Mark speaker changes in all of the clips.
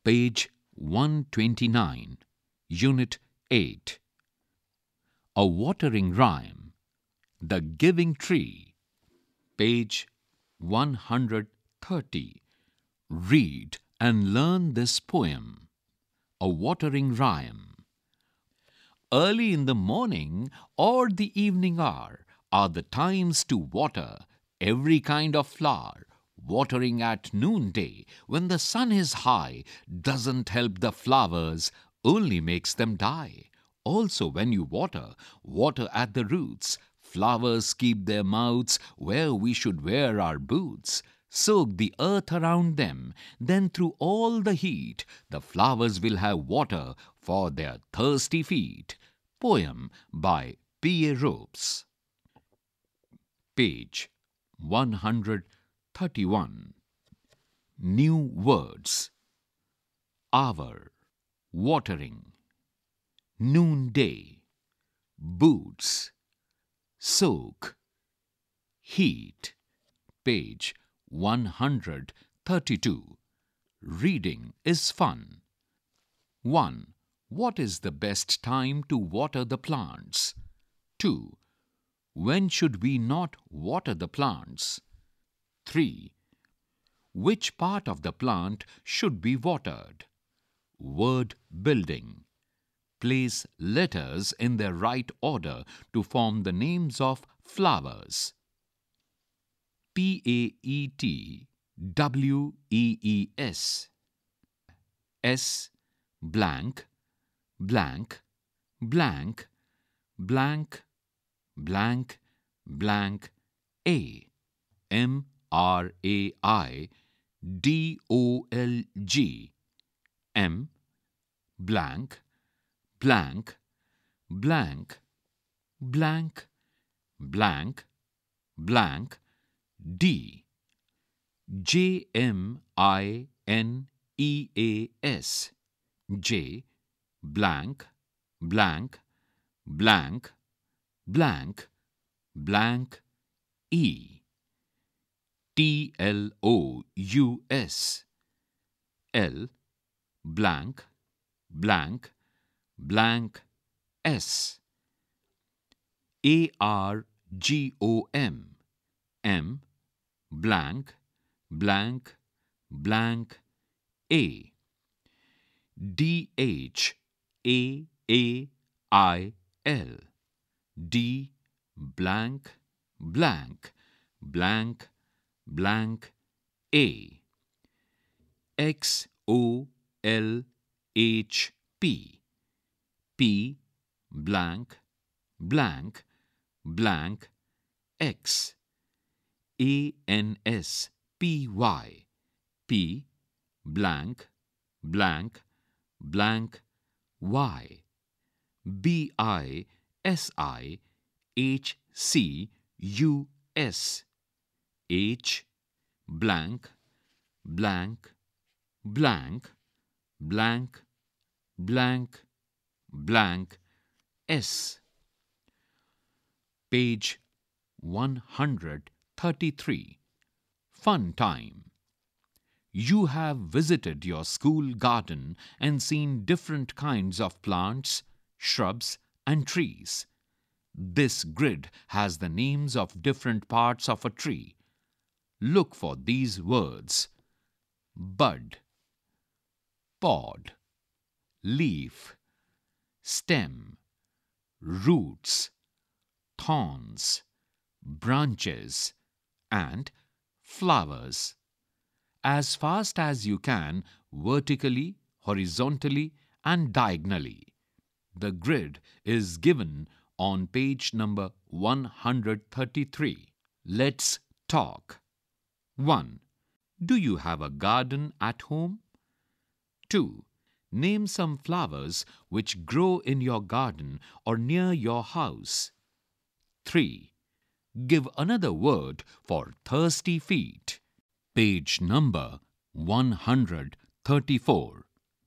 Speaker 1: Page 129, Unit 8. A watering rhyme. The Giving Tree. Page 130. Read and learn this poem. A watering rhyme. Early in the morning or the evening hour are the times to water every kind of flower. Watering at noonday when the sun is high doesn't help the flowers, only makes them die. Also, when you water at the roots. Flowers keep their mouths where we should wear our boots. Soak the earth around them, then through all the heat, the flowers will have water for their thirsty feet. Poem by P.A. Ropes. Page 131. New words. Hour, watering. Noonday, boots. Soak, heat. Page 132. Reading is fun. 1. What is the best time to water the plants? 2. When should we not water the plants? 3. Which part of the plant should be watered? Word building. Place letters in their right order to form the names of flowers. P-A-E-T-W-E-E-S. S blank blank blank blank blank blank A. M-R-A-I-D-O-L-G. M blank blank blank blank blank blank D. J-M-I-N-E-A-S. J blank blank blank blank blank E. T-L-O-U-S. L blank blank blank S. A-R-G-O-M. M blank blank blank A. D-H-A-A-I-L. D blank blank blank blank A. X-O-L-H-P. P blank blank blank X. A-N-S-P-Y. P blank blank blank Y. B-I-S-I-H-C-U-S. H blank blank blank blank blank blank S. Page 133. Fun time. You have visited your school garden and seen different kinds of plants, shrubs, and trees. This grid has the names of different parts of a tree. Look for these words: bud, pod, leaf, stem, roots, thorns, branches, and flowers. As fast as you can, vertically, horizontally, and diagonally. The grid is given on page number 133. Let's talk. 1. Do you have a garden at home? 2. Name some flowers which grow in your garden or near your house. 3. Give another word for thirsty feet. Page number 134.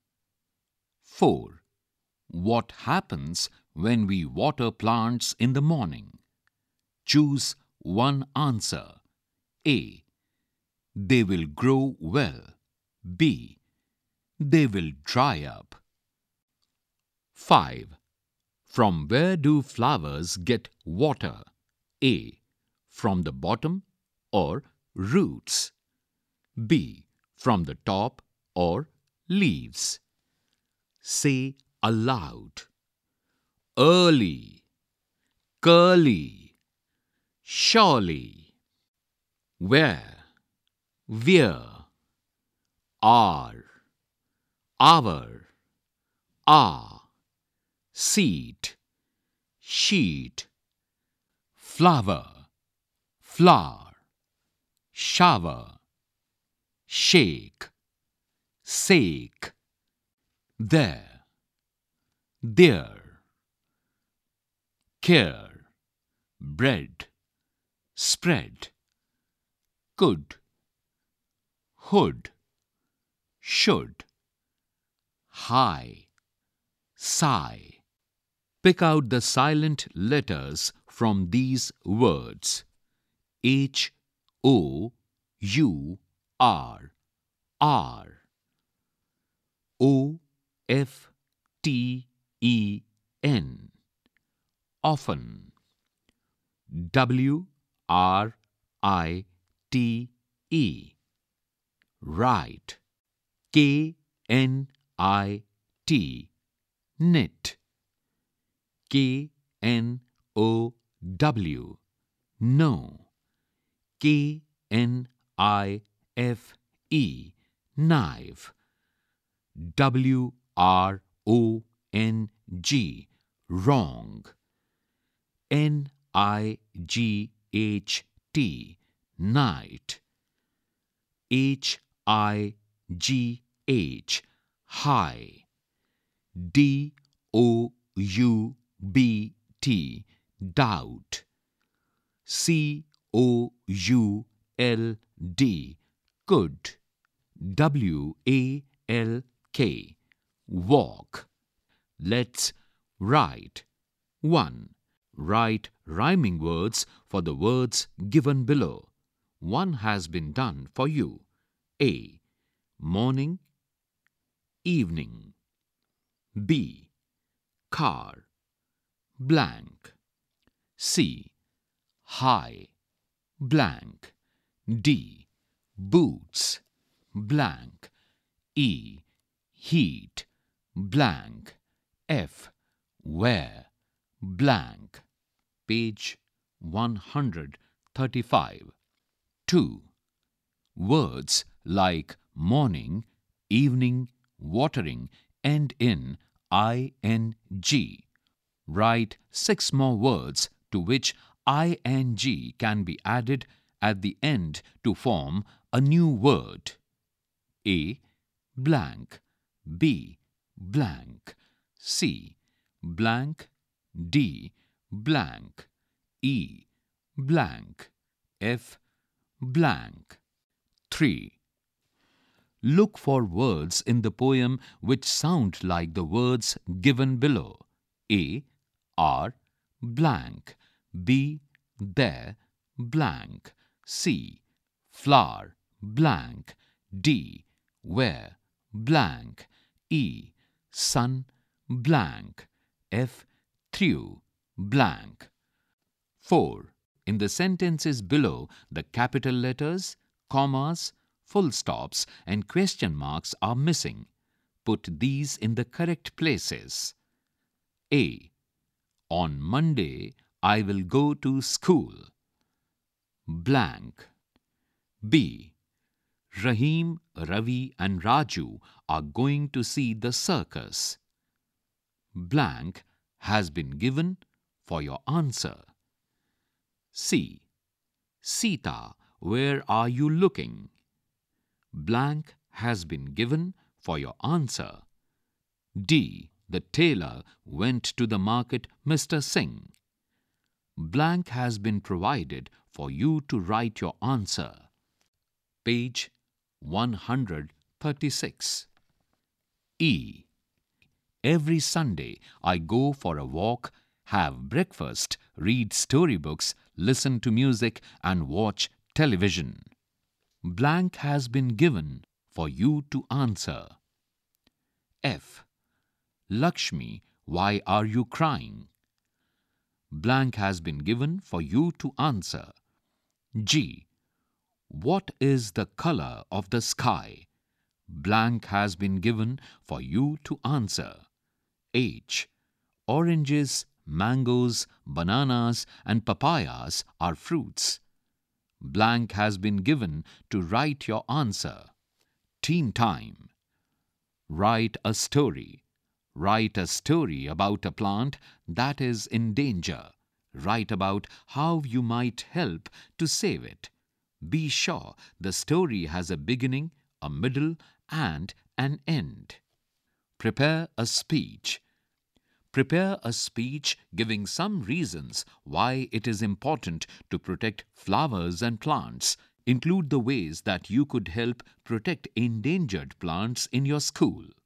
Speaker 1: 4. What happens when we water plants in the morning? Choose one answer. A. They will grow well. B. they will dry up. 5. From where do flowers get water? A. From the bottom or roots. B. From the top or leaves. Say aloud. Early, curly, surely. Where, where, are, our, are, seat, sheet, flower, flower, shower, shake, sake, there, there, care, bread, spread, could, hood, should, high, sigh. Pick out the silent letters from these words. H, O, U, R, R. O, F, T, E, N. Often. W, R, I, T, E. Right. K, N, I, T. Knit. K, N, O, W. No. K, N, I, F, E. Knife. W, R, O, N, G. Wrong. N, I, G, H, T. Night. H, I, G, H. High. D, O, U, B, T. Doubt. C, O, U, L, D. Could. W, A, L, K. Walk. Let's write. 1. Write rhyming words for the words given below. One has been done for you. A. Morning, evening. B. Car, blank. C. High, blank. D. Boots, blank. E. Heat, blank. F. Where, blank. Page 135. 2. Words like morning, evening, watering end in ing. Write 6 more words to which ing can be added at the end to form a new word. A. Blank. B. Blank. C. Blank. D. Blank. E. Blank. F. Blank. 3. Look for words in the poem which sound like the words given below. A. Are, blank. B. There, blank. C. Flower, blank. D. Where, blank. E. Sun, blank. F. Through, blank. 4. In the sentences below, the capital letters, commas, full stops and question marks are missing. Put these in the correct places. A. On Monday, I will go to school. Blank. B. Rahim, Ravi and Raju are going to see the circus. Blank has been given for your answer. C. Sita, where are you looking? Blank has been given for your answer. D. The tailor went to the market, Mr. Singh. Blank has been provided for you to write your answer. Page 136. E. Every Sunday I go for a walk, have breakfast, read storybooks, listen to music and watch television. Blank has been given for you to answer. F. Lakshmi, why are you crying? Blank has been given for you to answer. G. What is the color of the sky? Blank has been given for you to answer. H. Oranges, mangoes, bananas and papayas are fruits. Blank has been given to write your answer. Teen time. Write a story. Write a story about a plant that is in danger. Write about how you might help to save it. Be sure the story has a beginning, a middle, and an end. Prepare a speech. Prepare a speech giving some reasons why it is important to protect flowers and plants. Include the ways that you could help protect endangered plants in your school.